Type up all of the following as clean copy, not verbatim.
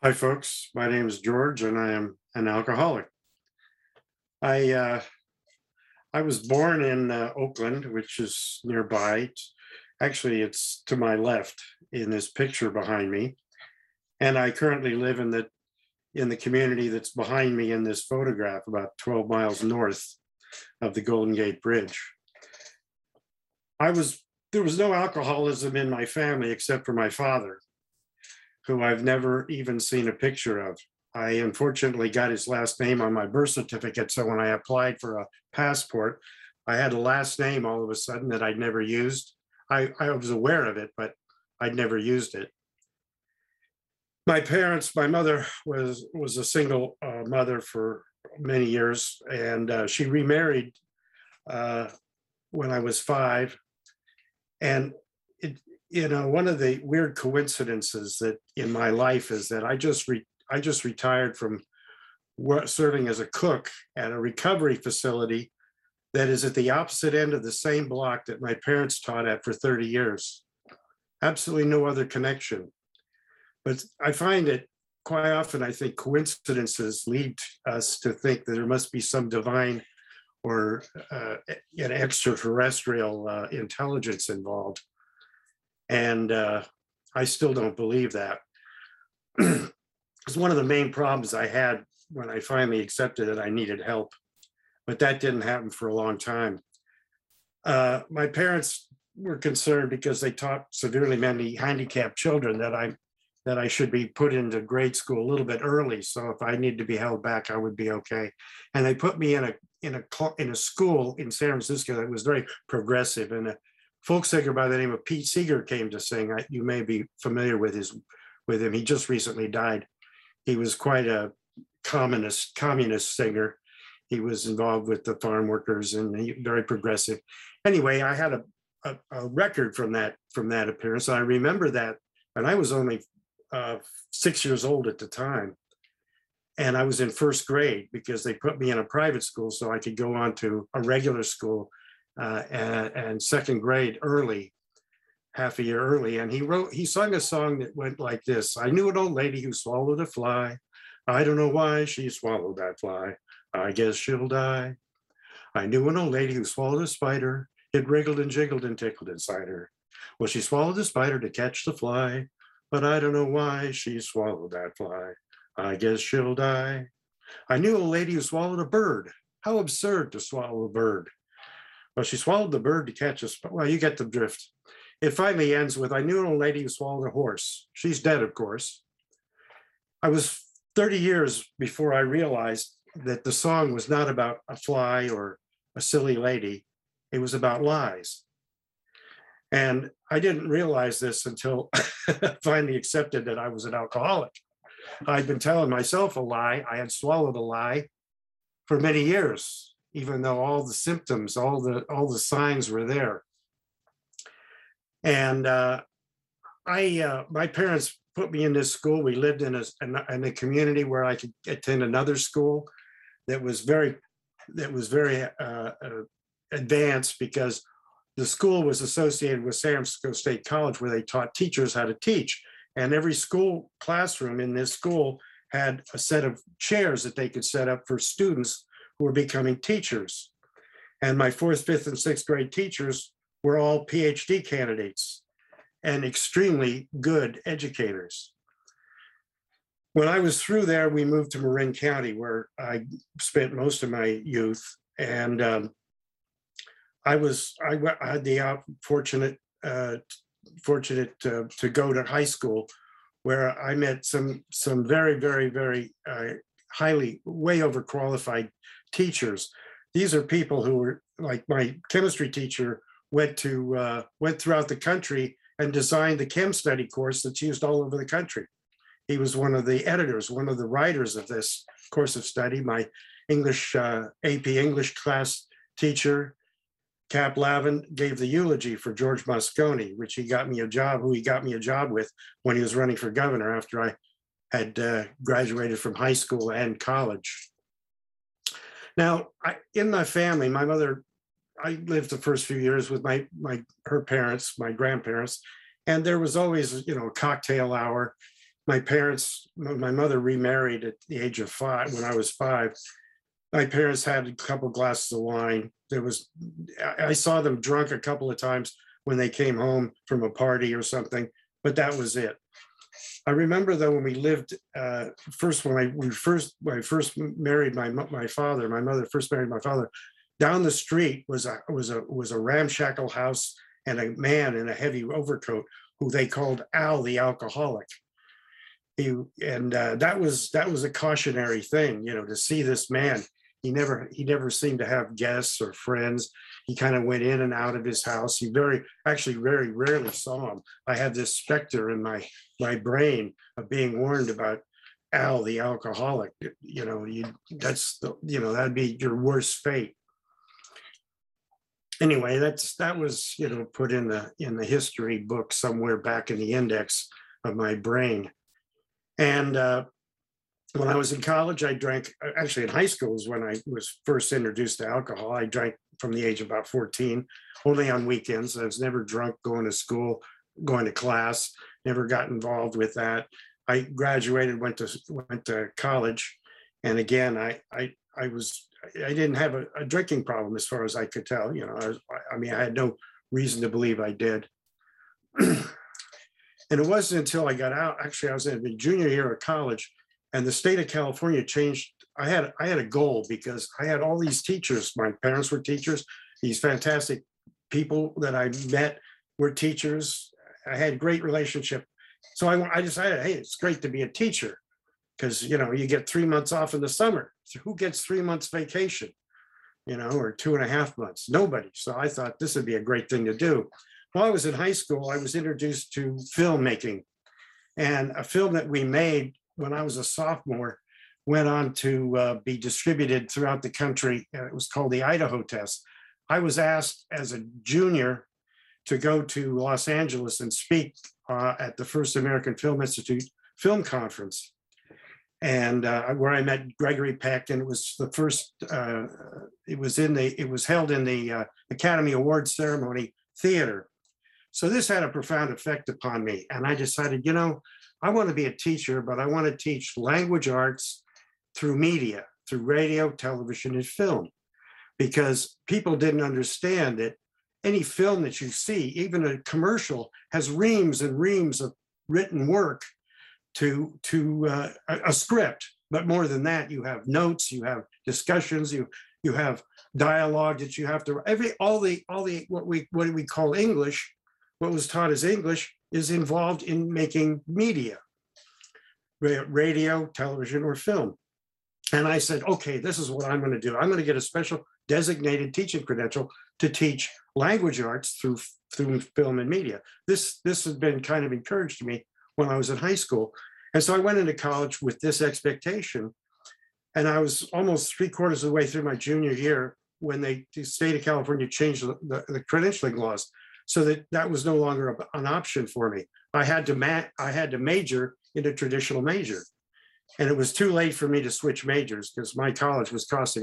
Hi, folks. My name is George, and I am an alcoholic. I uh, I was born in Oakland, which is nearby. Actually, it's to my left in this picture behind me, and I currently live in the community that's behind me in this photograph, about 12 miles north of the Golden Gate Bridge. I was There was no alcoholism in my family except for my father, who I've never even seen a picture of. I unfortunately got his last name on my birth certificate. So when I applied for a passport, I had a last name all of a sudden that I'd never used. I was aware of it, but I'd never used it. My mother was a single mother for many years, and she remarried uh, when I was 5. And it, one of the weird coincidences that in my life is that I just retired from serving as a cook at a recovery facility that is at the opposite end of the same block that my parents taught at for 30 years. Absolutely no other connection. But I find it quite often, I think coincidences lead us to think that there must be some divine or an extraterrestrial intelligence involved. And I still don't believe that. It's one of the main problems I had when I finally accepted that I needed help, but that didn't happen for a long time. My parents were concerned because they taught severely mentally handicapped children that I should be put into grade school a little bit early. So if I needed to be held back, I would be okay. And they put me in a school in San Francisco that was very progressive. And a folk singer by the name of Pete Seeger came to sing. You may be familiar with him. He just recently died. He was quite a communist singer. He was involved with the farm workers and very progressive. Anyway, I had a record from that appearance. I remember that, and I was only 6 years old at the time. And I was in first grade because they put me in a private school so I could go on to a regular school and second grade early, half a year early. And he sung a song that went like this: I knew an old lady who swallowed a fly. I don't know why she swallowed that fly. I guess she'll die. I knew an old lady who swallowed a spider. It wriggled and jiggled and tickled inside her. Well, she swallowed the spider to catch the fly, but I don't know why she swallowed that fly. I guess she'll die. I knew a lady who swallowed a bird. How absurd to swallow a bird. Well, she swallowed the bird to catch a spider. Well, you get the drift. It finally ends with, I knew an old lady who swallowed a horse. She's dead, of course. I was 30 years before I realized that the song was not about a fly or a silly lady. It was about lies. And I didn't realize this until I finally accepted that I was an alcoholic. I'd been telling myself a lie. I had swallowed a lie for many years, even though all the symptoms, all the signs were there. And my parents put me in this school. We lived in a community where I could attend another school that was very advanced, because the school was associated with San Francisco State College, where they taught teachers how to teach. And every school classroom in this school had a set of chairs that they could set up for students who were becoming teachers. And my fourth, fifth, and sixth grade teachers were all PhD candidates and extremely good educators. When I was through there, we moved to Marin County, where I spent most of my youth. And I had the fortunate to go to high school, where I met some very, very, very highly, way overqualified teachers. These are people who were like my chemistry teacher went throughout the country and designed the chem study course that's used all over the country. He was one of the editors, one of the writers of this course of study. My AP English class teacher, Cap Lavin, gave the eulogy for George Moscone, who he got me a job with when he was running for governor after I had graduated from high school and college. Now, in my family, my mother, I lived the first few years with her parents, my grandparents, and there was always, a cocktail hour. my parents, my mother remarried at the age of 5 when I was 5. My parents had a couple glasses of wine. I saw them drunk a couple of times when they came home from a party or something, but that was it. I remember though when we lived first when I first married my father, my mother first married my father. Down the street was a ramshackle house and a man in a heavy overcoat who they called Al the alcoholic. That was a cautionary thing, to see this man. He never seemed to have guests or friends. He kind of went in and out of his house. Actually very rarely saw him. I had this specter in my brain of being warned about Al the alcoholic. That'd be your worst fate. Anyway, that was put in the history book somewhere back in the index of my brain. And when I was in college, I drank. Actually, in high school is when I was first introduced to alcohol. I drank from the age of about 14, only on weekends. I was never drunk going to school, going to class. Never got involved with that. I graduated, went to college, and again, I didn't have a drinking problem as far as I could tell. I had no reason to believe I did. And it wasn't until I got out. Actually, I was in the junior year of college, and the state of California changed. I had a goal because I had all these teachers. My parents were teachers. These fantastic people that I met were teachers. I had great relationship. So I decided, hey, it's great to be a teacher because, you get 3 months off in the summer. So who gets 3 months vacation, or 2.5 months? Nobody. So I thought this would be a great thing to do. While I was in high school, I was introduced to filmmaking, and a film that we made when I was a sophomore went on to be distributed throughout the country. It was called the Idaho Test. I was asked as a junior to go to Los Angeles and speak at the First American Film Institute film conference, and where I met Gregory Peck. And it was the first. It was held in the Academy Awards ceremony theater. So this had a profound effect upon me, and I decided, I want to be a teacher, but I want to teach language arts through media, through radio, television, and film, because people didn't understand that any film that you see, even a commercial, has reams and reams of written work to a script. But more than that, you have notes, you have discussions, you have dialogue that you have to all the what we call English. What was taught as English is involved in making media, radio, television, or film. And I said, okay, this is what I'm going to do. I'm going to get a special designated teaching credential to teach language arts through film and media. This has been kind of encouraged to me when I was in high school. And so I went into college with this expectation. And I was almost 3/4 of the way through my junior year when the state of California changed the credentialing laws, so that was no longer an option for me. I had to major in a traditional major, and it was too late for me to switch majors because my college was costing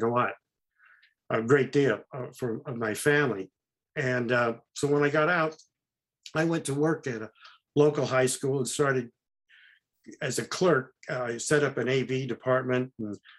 a great deal of my family. And so when I got out, I went to work at a local high school and started as a clerk. I set up an AV department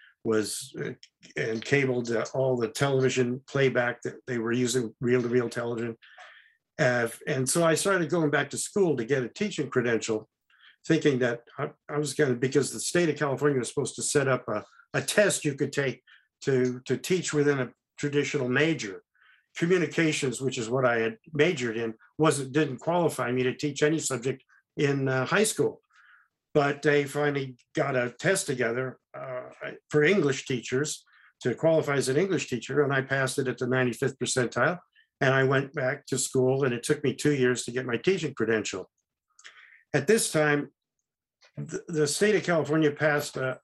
and cabled all the television playback that they were using, reel-to-reel television. And so I started going back to school to get a teaching credential, thinking that I was going to, because the state of California was supposed to set up a test you could take to teach within a traditional major. Communications, which is what I had majored in, didn't qualify me to teach any subject in high school. But they finally got a test together for English teachers to qualify as an English teacher, and I passed it at the 95th percentile. And I went back to school, and it took me 2 years to get my teaching credential. At this time, the state of California passed a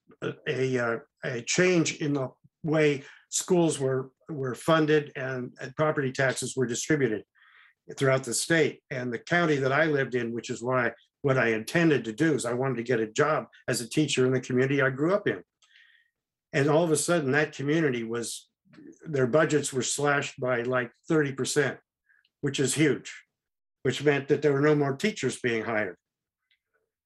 change in the way schools were funded and property taxes were distributed throughout the state. And the county that I lived in, which is what I intended to do, is I wanted to get a job as a teacher in the community I grew up in. And all of a sudden, that community their budgets were slashed by like 30%, which is huge, which meant that there were no more teachers being hired.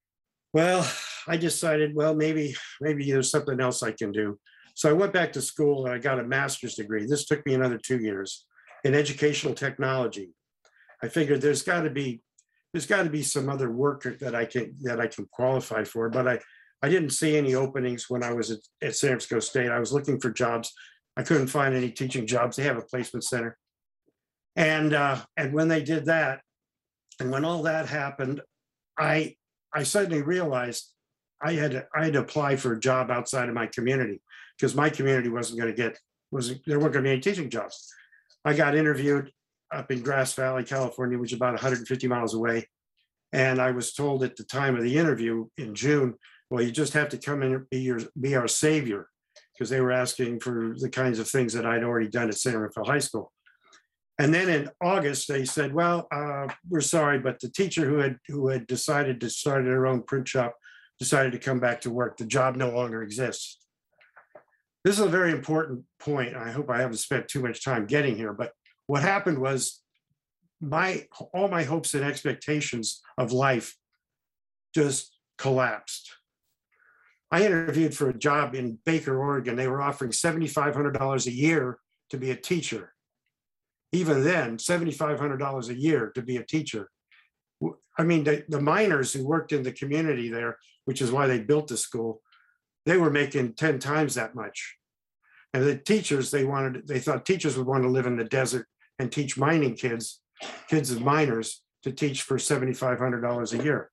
Well, I decided, well, maybe there's something else I can do. So I went back to school and I got a master's degree. This took me another 2 years in educational technology. I figured there's got to be some other work that I can qualify for, but I didn't see any openings when I was at San Francisco State. I was looking for jobs. I couldn't find any teaching jobs. They have a placement center, and when they did that, and when all that happened, I I suddenly realized I had to apply for a job outside of my community because my community wasn't going to get was there weren't going to be any teaching jobs. I got interviewed up in Grass Valley, California, which is about 150 miles away, and I was told at the time of the interview in June, well, you just have to come in and be our savior, because they were asking for the kinds of things that I'd already done at San Rafael High School. And then in August, they said, well, we're sorry, but the teacher who had decided to start her own print shop decided to come back to work. The job no longer exists. This is a very important point. I hope I haven't spent too much time getting here, but what happened was all my hopes and expectations of life just collapsed. I interviewed for a job in Baker, Oregon. They were offering $7,500 a year to be a teacher. Even then, $7,500 a year to be a teacher. I mean, the miners who worked in the community there, which is why they built the school, they were making 10 times that much. And the teachers, they thought teachers would want to live in the desert and teach mining kids of miners, to teach for $7,500 a year.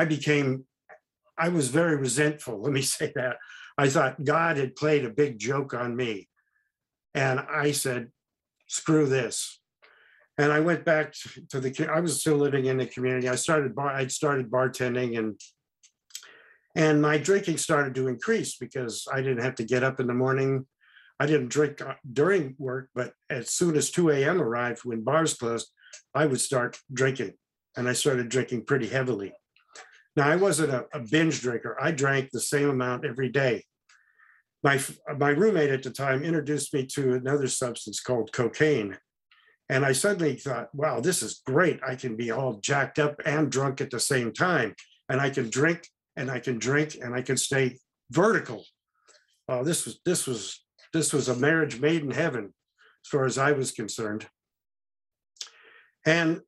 I was very resentful. Let me say that. I thought God had played a big joke on me. And I said, screw this. And I went back I was still living in the community. I'd started bartending, and my drinking started to increase because I didn't have to get up in the morning. I didn't drink during work, but as soon as 2 a.m. arrived, when bars closed, I would start drinking. And I started drinking pretty heavily. Now, I wasn't a binge drinker. I drank the same amount every day. My roommate at the time introduced me to another substance called cocaine. And I suddenly thought, wow, this is great. I can be all jacked up and drunk at the same time. And I can drink and I can drink and I can stay vertical. This was a marriage made in heaven, as far as I was concerned. And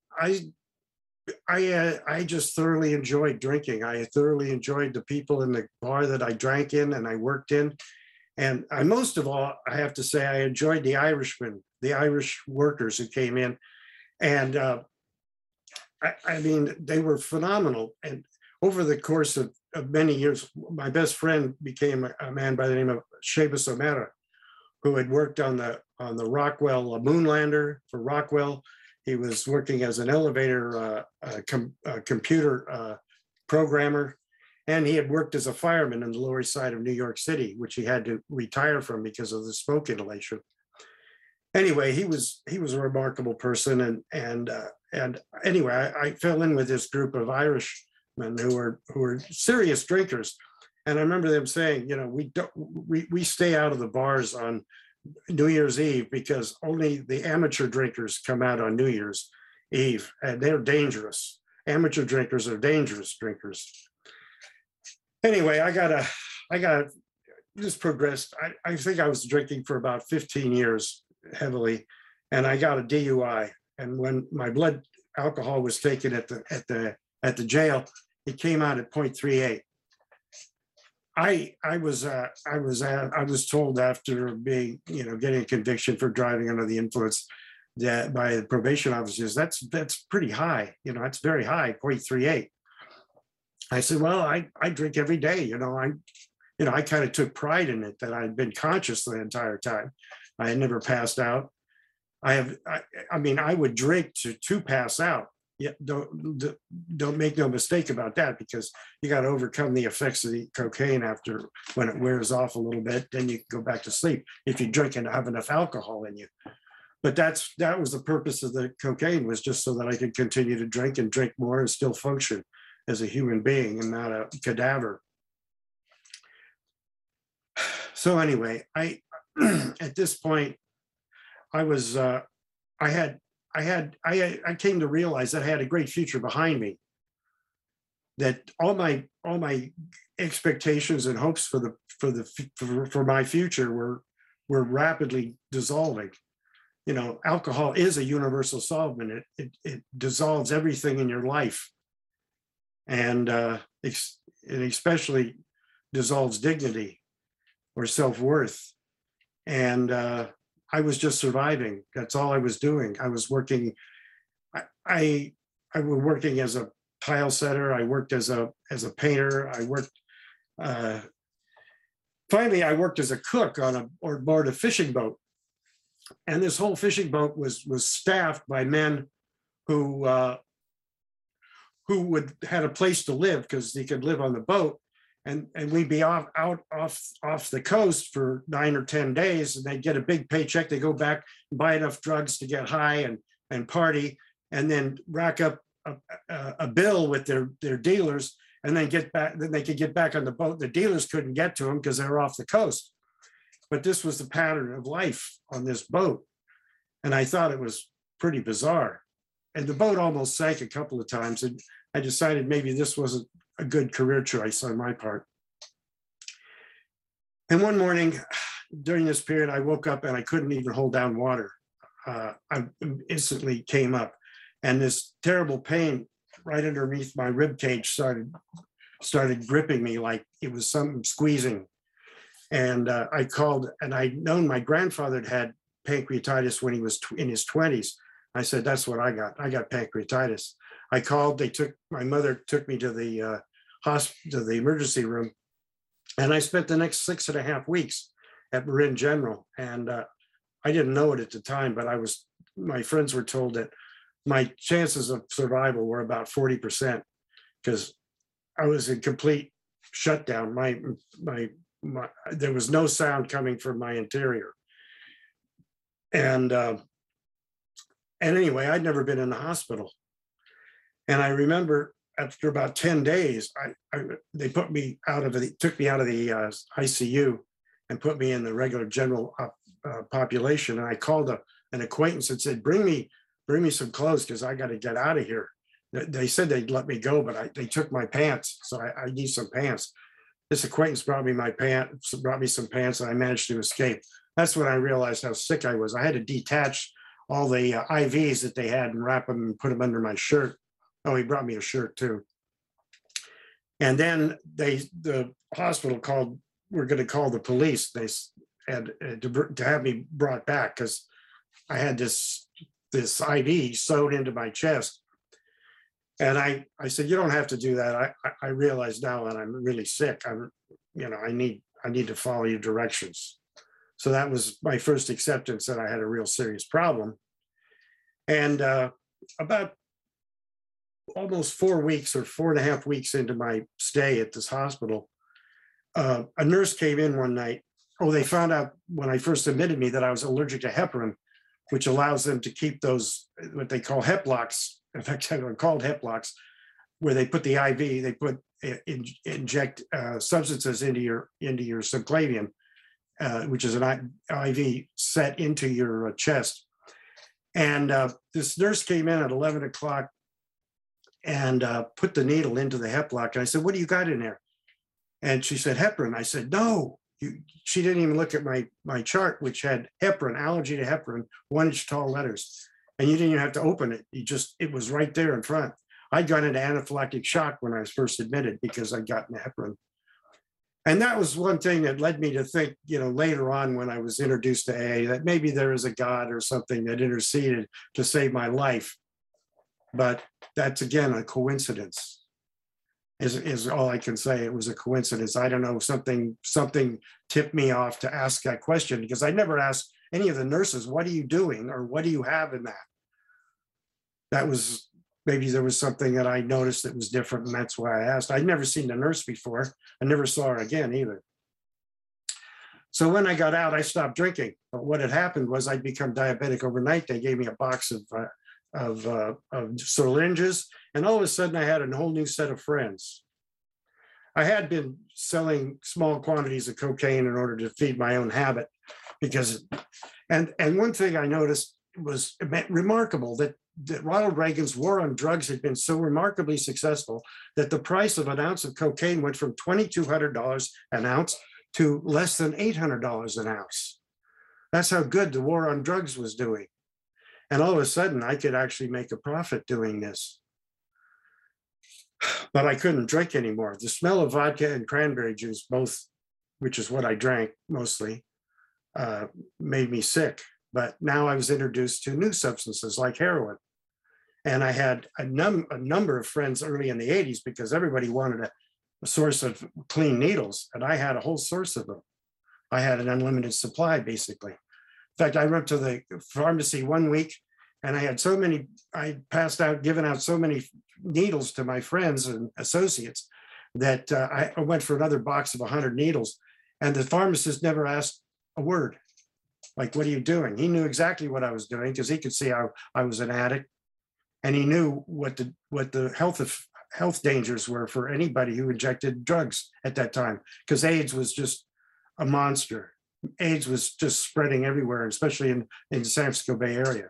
I just thoroughly enjoyed drinking. I thoroughly enjoyed the people in the bar that I drank in and I worked in. And most of all, I have to say, I enjoyed the Irishmen, the Irish workers who came in. And I mean, they were phenomenal. And over the course of many years, my best friend became a man by the name of Seamus O'Mara, who had worked on the Rockwell Moonlander for Rockwell. He was working as an elevator computer programmer, and he had worked as a fireman in the Lower East Side of New York City, which he had to retire from because of the smoke inhalation. Anyway, he was a remarkable person, and anyway, I fell in with this group of Irishmen who were serious drinkers, and I remember them saying, you know, we stay out of the bars on New Year's Eve because only the amateur drinkers come out on New Year's Eve, and they're dangerous. Amateur drinkers are dangerous drinkers. Anyway, this progressed. I think I was drinking for about 15 years heavily, and I got a DUI. And when my blood alcohol was taken at the jail, it came out at 0.38. I was told after being, getting a conviction for driving under the influence, that by the probation officers, that's pretty high. That's very high, 0.38. I said, well, I drink every day. I kind of took pride in it that I'd been conscious the entire time. I had never passed out. I mean, I would drink to pass out. Yeah, don't make no mistake about that, because you got to overcome the effects of the cocaine when it wears off a little bit. Then you can go back to sleep if you drink and have enough alcohol in you. But that was the purpose of the cocaine, was just so that I could continue to drink and drink more and still function as a human being and not a cadaver. So anyway, at this point, I came to realize that I had a great future behind me. that all my expectations and hopes for my future were rapidly dissolving. You know, alcohol is a universal solvent. It dissolves everything in your life, and it especially dissolves dignity or self-worth. And I was just surviving. That's all I was doing. I was working. I was working as a tile setter. I worked as a painter. I worked. Uh, Finally, I worked as a cook on or board a fishing boat, and this whole fishing boat was staffed by men who would had a place to live because they could live on the boat, and we'd be off the coast for 9 or 10 days, and they'd get a big paycheck. They go back and buy enough drugs to get high and party, and then rack up a bill with their dealers, and then get back. Then they could get back on the boat. The dealers couldn't get to them because they were off the coast. But this was the pattern of life on this boat, and I thought it was pretty bizarre. And the boat almost sank a couple of times, and I decided maybe this wasn't a good career choice on my part. And one morning during this period, I woke up and I couldn't even hold down water. I instantly came up, and this terrible pain right underneath my rib cage started gripping me like it was something squeezing. And I called, and I'd known my grandfather had pancreatitis when he was in his 20s. I said, that's what I got. I got pancreatitis. I called, my mother took me to the hospital, to the emergency room. And I spent the next 6.5 weeks at Marin General. And I didn't know it at the time, but my friends were told that my chances of survival were about 40% because I was in complete shutdown. There was no sound coming from my interior. And anyway, I'd never been in the hospital. And I remember after about 10 days, they took me out of the ICU and put me in the regular general population. And I called an acquaintance and said, bring me some clothes because I got to get out of here. They said they'd let me go, but they took my pants. So I need some pants. This acquaintance brought me some pants, and I managed to escape. That's when I realized how sick I was. I had to detach all the IVs that they had and wrap them and put them under my shirt. Oh, he brought me a shirt too. And then the hospital we're going to call the police. They had to have me brought back because I had this IV sewed into my chest. And I said, you don't have to do that. I realize now that I'm really sick. I need to follow your directions. So that was my first acceptance that I had a real serious problem. And about almost 4 weeks or 4.5 weeks into my stay at this hospital, a nurse came in one night. Oh, they found out when I first admitted me that I was allergic to heparin, which allows them to keep those, what they call hep locks. In fact, they're called hep locks, where they put the IV, inject substances into your subclavian, which is an IV set into your chest. And this nurse came in at 11 o'clock and put the needle into the hep lock. And I said, what do you got in there? And she said, heparin. I said, no. She didn't even look at my chart, which had heparin, allergy to heparin, 1-inch tall letters. And you didn't even have to open it. It was right there in front. I'd gone into anaphylactic shock when I was first admitted because I'd gotten heparin. And that was one thing that led me to think, later on when I was introduced to AA, that maybe there is a God or something that interceded to save my life. But that's, again, a coincidence, is all I can say. It was a coincidence. I don't know, something tipped me off to ask that question, because I never asked any of the nurses, what are you doing? Or what do you have in that? That was, maybe there was something that I noticed that was different, and that's why I asked. I'd never seen the nurse before. I never saw her again either. So when I got out, I stopped drinking. But what had happened was I'd become diabetic overnight. They gave me a box of syringes, and all of a sudden I had a whole new set of friends. I had been selling small quantities of cocaine in order to feed my own habit, and one thing I noticed was remarkable, that that Ronald Reagan's war on drugs had been so remarkably successful that the price of an ounce of cocaine went from $2,200 an ounce to less than $800 an ounce. That's how good the war on drugs was doing. And all of a sudden, I could actually make a profit doing this. But I couldn't drink anymore. The smell of vodka and cranberry juice, both, which is what I drank mostly, made me sick. But now I was introduced to new substances like heroin. And I had a number of friends early in the 80s because everybody wanted a source of clean needles. And I had a whole source of them. I had an unlimited supply, basically. In fact, I went to the pharmacy one week and I passed out, given out so many needles to my friends and associates that I went for another box of 100 needles. And the pharmacist never asked a word. Like, what are you doing? He knew exactly what I was doing because he could see I was an addict. And he knew what the health dangers were for anybody who injected drugs at that time, because AIDS was just a monster. AIDS was just spreading everywhere, especially in the San Francisco Bay Area.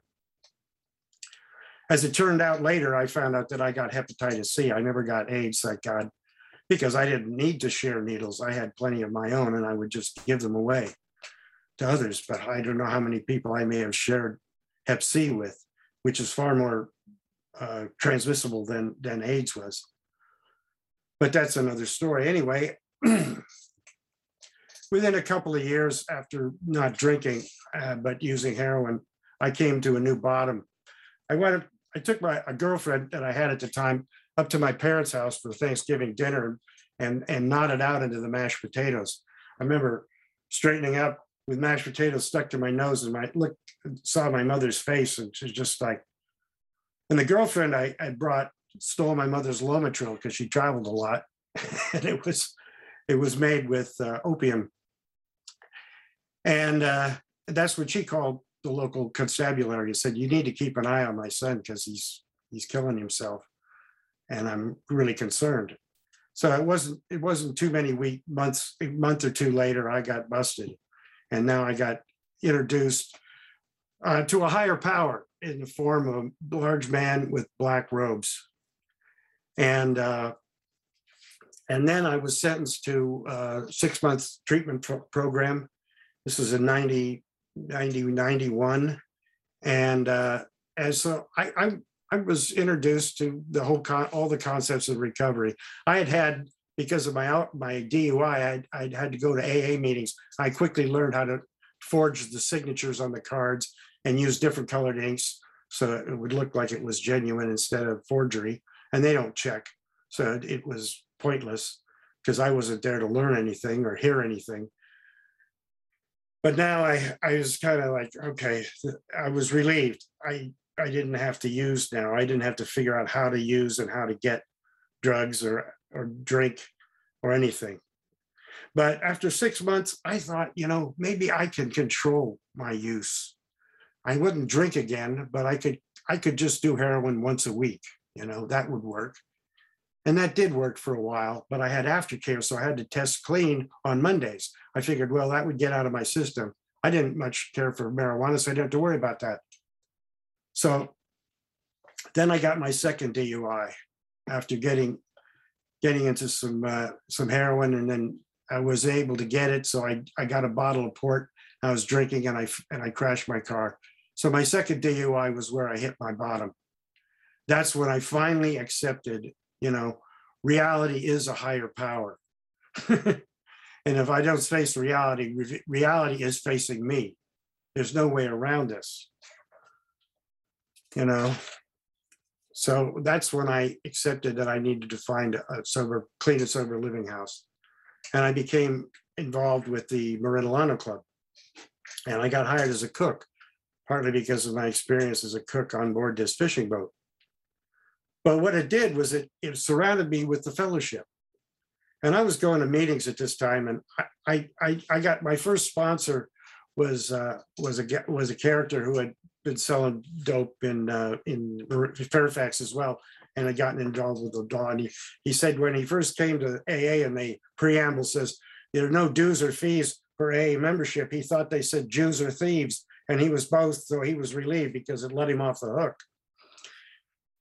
As it turned out later, I found out that I got hepatitis C. I never got AIDS, thank God, because I didn't need to share needles. I had plenty of my own and I would just give them away to others. But I don't know how many people I may have shared Hep C with, which is far more transmissible than AIDS was. But that's another story. Anyway, within a couple of years after not drinking, but using heroin, I came to a new bottom. I took a girlfriend that I had at the time up to my parents' house for Thanksgiving dinner and nodded out into the mashed potatoes. I remember straightening up with mashed potatoes stuck to my nose and saw my mother's face, and she's just like, and the girlfriend I brought stole my mother's Lomatril because she traveled a lot. And it was made with opium. And that's what she called the local constabulary and said, you need to keep an eye on my son because he's killing himself. And I'm really concerned. So it wasn't too many months, a month or two later, I got busted. And now I got introduced to a higher power in the form of a large man with black robes. And then I was sentenced to a 6-month treatment program. This was in 91. And so I was introduced to all the concepts of recovery. I had because of my DUI, I'd had to go to AA meetings. I quickly learned how to forge the signatures on the cards and use different colored inks so it would look like it was genuine instead of forgery. And they don't check. So it was pointless because I wasn't there to learn anything or hear anything. But now I was kind of like, okay, I was relieved. I didn't have to use now. I didn't have to figure out how to use and how to get drugs or drink or anything. But after 6 months, I thought, maybe I can control my use. I wouldn't drink again, but I could just do heroin once a week. That would work. And that did work for a while, but I had aftercare, so I had to test clean on Mondays. I figured, well, that would get out of my system. I didn't much care for marijuana, so I didn't have to worry about that. So then I got my second DUI after getting into some heroin, and then I was able to get it. So I got a bottle of port. I was drinking, and I crashed my car. So my second DUI was where I hit my bottom. That's when I finally accepted, reality is a higher power. And if I don't face reality, reality is facing me. There's no way around this. So that's when I accepted that I needed to find a clean and sober living house. And I became involved with the Marinolano Club. And I got hired as a cook, partly because of my experience as a cook on board this fishing boat. But what it did was it surrounded me with the fellowship. And I was going to meetings at this time, and I got my first sponsor was a character who had been selling dope in Fairfax as well, and had gotten involved with the law. And he said when he first came to AA, and the preamble says there are no dues or fees for AA membership, he thought they said Jews or thieves, and he was both, so he was relieved because it let him off the hook.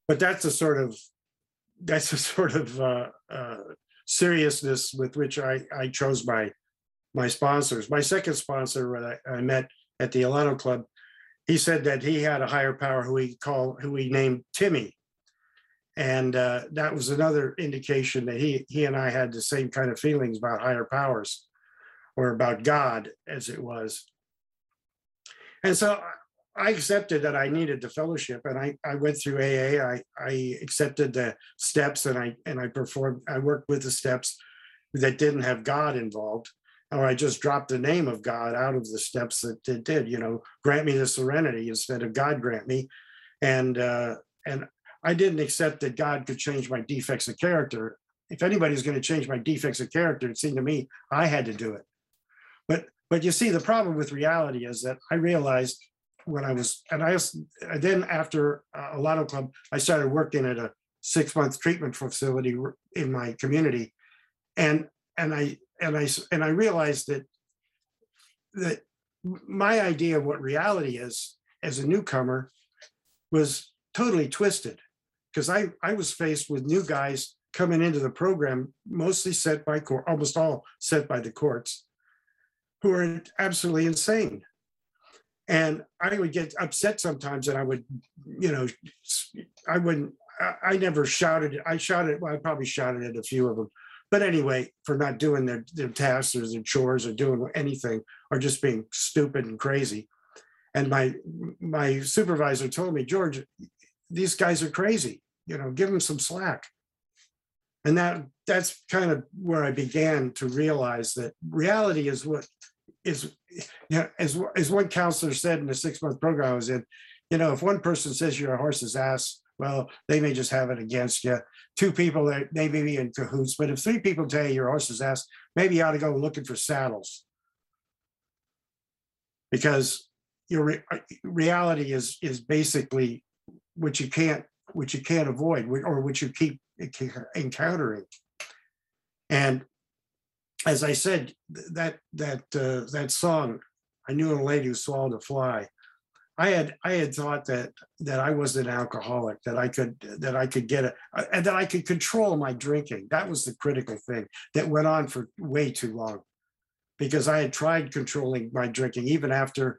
but that's the sort of seriousness with which I chose my sponsors. My second sponsor, when I met at the Alano Club, he said that he had a higher power who he named Timmy. And that was another indication that he and I had the same kind of feelings about higher powers, or about God as it was. And so I accepted that I needed the fellowship, and I went through AA. I accepted the steps, and I worked with the steps that didn't have God involved, or I just dropped the name of God out of the steps that it did, grant me the serenity instead of God grant me. And I didn't accept that God could change my defects of character. If anybody's going to change my defects of character, it seemed to me I had to do it. But you see, the problem with reality is that I realized when I was, and then after Alano Club, I started working at a 6-month treatment facility in my community, and I realized that my idea of what reality is as a newcomer was totally twisted, because I was faced with new guys coming into the program, mostly set by court, almost all set by the courts, who are absolutely insane. And I would get upset sometimes, and I would, I never shouted. Well, I probably shouted at a few of them. But anyway, for not doing their tasks or their chores or doing anything, or just being stupid and crazy. And my supervisor told me, George, these guys are crazy, give them some slack. And that's kind of where I began to realize that reality is what is, as one counselor said in the 6-month program I was in, if one person says you're a horse's ass, well, they may just have it against you. 2 people, they may be in cahoots, but if 3 people tell you you're a horse's ass, maybe you ought to go looking for saddles. Because your reality is basically what you can't avoid, or what you keep encountering. And as I said, that song, I Knew a Lady Who Swallowed a Fly, I had thought that I was an alcoholic, that I could get it, and that I could control my drinking. That was the critical thing that went on for way too long, because I had tried controlling my drinking even after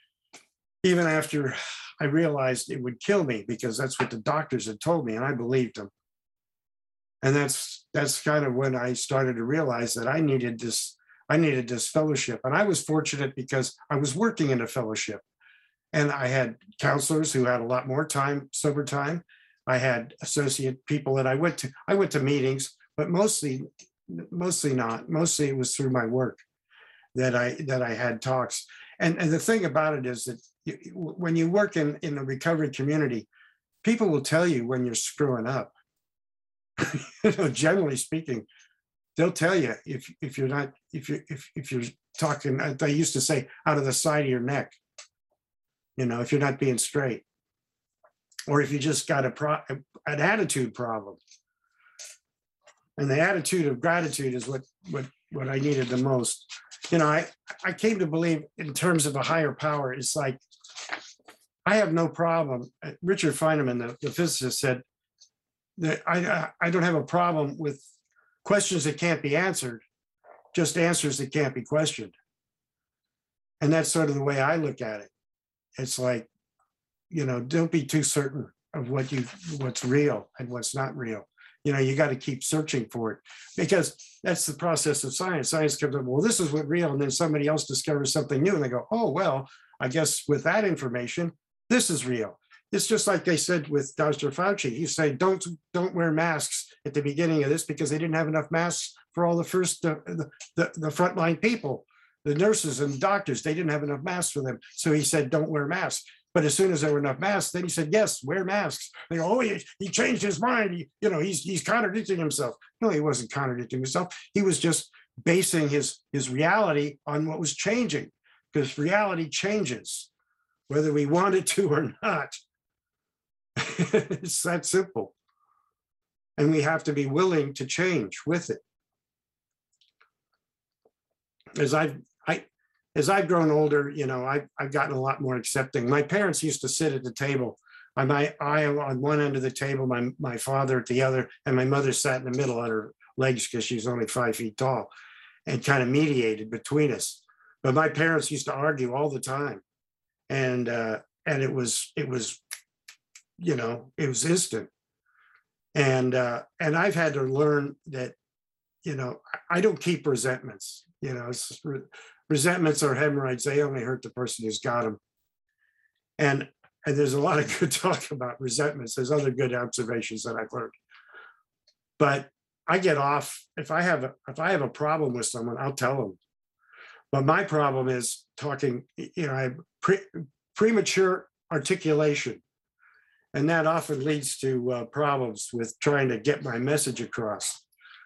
I realized it would kill me, because that's what the doctors had told me, and I believed them. And that's kind of when I started to realize that I needed this fellowship. And I was fortunate because I was working in a fellowship, and I had counselors who had a lot more time, sober time. I had associate people that I went to meetings, but mostly not. Mostly it was through my work that I had talks. And the thing about it is that when you work in a recovery community, people will tell you when you're screwing up. Generally speaking, they'll tell you if you're talking. They used to say out of the side of your neck. If you're not being straight, or if you just got an attitude problem. And the attitude of gratitude is what I needed the most. I came to believe, in terms of a higher power, it's like I have no problem. Richard Feynman, the physicist, said that I don't have a problem with questions that can't be answered, just answers that can't be questioned. And that's sort of the way I look at it. It's like, don't be too certain of what's real and what's not real. You got to keep searching for it, because that's the process of science. Science comes up, well, this is what real, and then somebody else discovers something new, and they go, oh, well, I guess with that information, this is real. It's just like they said with Dr. Fauci. He said, don't wear masks at the beginning of this, because they didn't have enough masks for all the frontline people, the nurses and doctors. They didn't have enough masks for them. So he said, don't wear masks. But as soon as there were enough masks, then he said, yes, wear masks. They go, oh, he changed his mind. He's contradicting himself. No, he wasn't contradicting himself. He was just basing his reality on what was changing, because reality changes, whether we want it to or not. It's that simple. And we have to be willing to change with it. As I've grown older, I've gotten a lot more accepting. My parents used to sit at the table I on one end of the table, my father at the other, and my mother sat in the middle on her legs because she's only 5 feet tall, and kind of mediated between us. But my parents used to argue all the time, and it was it was instant. And I've had to learn that I don't keep resentments. Resentments are hemorrhoids. They only hurt the person who's got them. And there's a lot of good talk about resentments. There's other good observations that I've learned. But I get off if I have a problem with someone, I'll tell them. But my problem is talking. I have premature articulation, and that often leads to problems with trying to get my message across.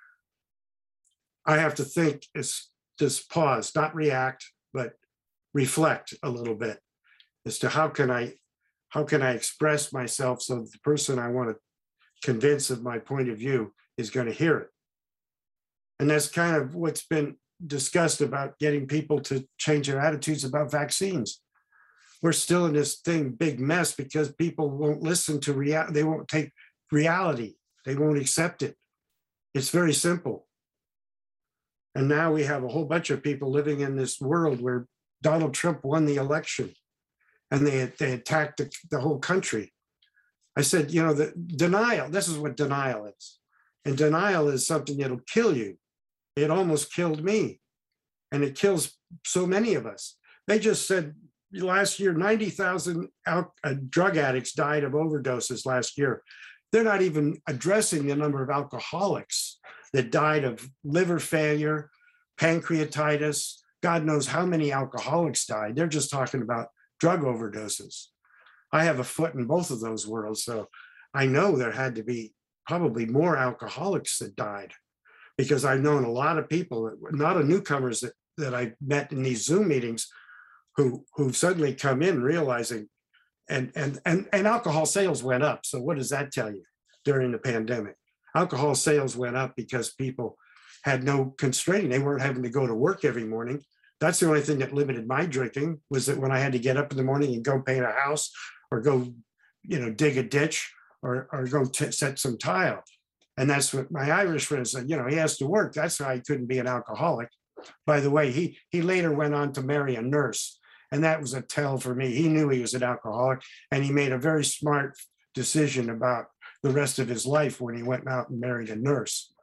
I have to think, just pause, not react, but reflect a little bit as to how can I express myself so that the person I want to convince of my point of view is going to hear it. And that's kind of what's been discussed about getting people to change their attitudes about vaccines. We're still in this big mess because people won't listen to reality. They won't take reality. They won't accept it. It's very simple. And now we have a whole bunch of people living in this world where Donald Trump won the election and they attacked the whole country. I said, the denial, this is what denial is. And denial is something that'll kill you. It almost killed me. And it kills so many of us. They just said last year, 90,000 drug addicts died of overdoses last year. They're not even addressing the number of alcoholics that died of liver failure, pancreatitis. God knows how many alcoholics died. They're just talking about drug overdoses. I have a foot in both of those worlds. So I know there had to be probably more alcoholics that died, because I've known a lot of people, not a newcomers that I've met in these Zoom meetings, who've suddenly come in realizing, and alcohol sales went up. So what does that tell you during the pandemic? Alcohol sales went up because people had no constraint. They weren't having to go to work every morning. That's the only thing that limited my drinking, was that when I had to get up in the morning and go paint a house or go, dig a ditch or go set some tile. And that's what my Irish friend said, he has to work. That's why he couldn't be an alcoholic. By the way, he later went on to marry a nurse. And that was a tell for me. He knew he was an alcoholic, and he made a very smart decision about the rest of his life when he went out and married a nurse.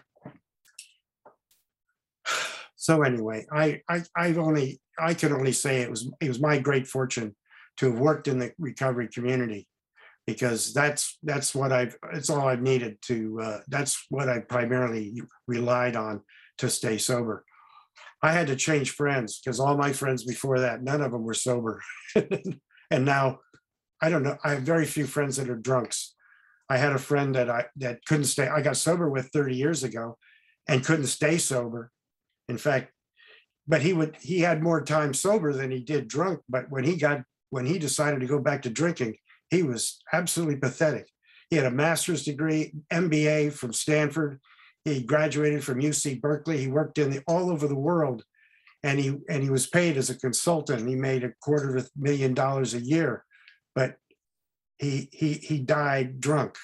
So anyway, I can only say it was my great fortune to have worked in the recovery community, because that's all I've needed to, that's what I primarily relied on to stay sober. I had to change friends because all my friends before that, none of them were sober. And now, I don't know, I have very few friends that are drunks. I had a friend that couldn't stay. I got sober with 30 years ago and couldn't stay sober. In fact, but he had more time sober than he did drunk. But when he decided to go back to drinking, he was absolutely pathetic. He had a master's degree, MBA from Stanford. He graduated from UC Berkeley. He worked all over the world, and he was paid as a consultant. He made $250,000 a year, but he died drunk,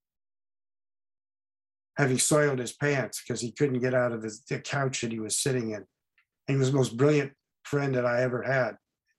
having soiled his pants because he couldn't get out of the couch that he was sitting in. And he was the most brilliant friend that I ever had.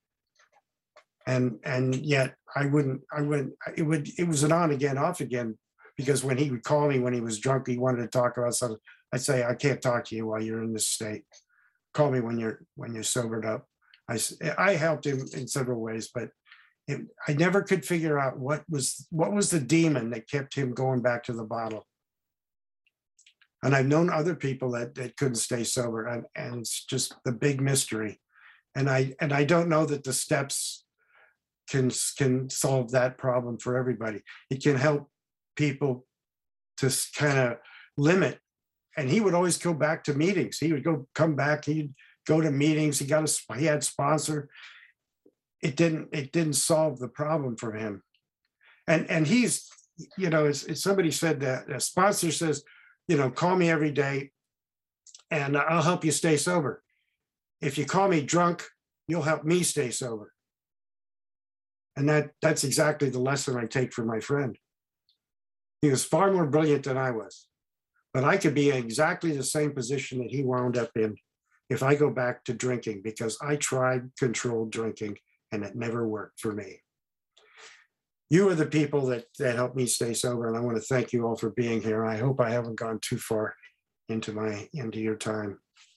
And yet it was an on again, off again, because when he would call me when he was drunk, he wanted to talk about something. I'd say, I can't talk to you while you're in this state. Call me when you're sobered up. I helped him in several ways, but I never could figure out what was the demon that kept him going back to the bottle. And I've known other people that couldn't stay sober, and it's just the big mystery. And I don't know that the steps can solve that problem for everybody. It can help people to kind of limit. And he would always go back to meetings. He would come back. He'd go to meetings. He had sponsor. It didn't solve the problem for him. And he's, as somebody said, that a sponsor says, call me every day and I'll help you stay sober. If you call me drunk, you'll help me stay sober. And that's exactly the lesson I take from my friend. He was far more brilliant than I was, but I could be in exactly the same position that he wound up in if I go back to drinking, because I tried controlled drinking and it never worked for me. You are the people that helped me stay sober, and I want to thank you all for being here. I hope I haven't gone too far into your time.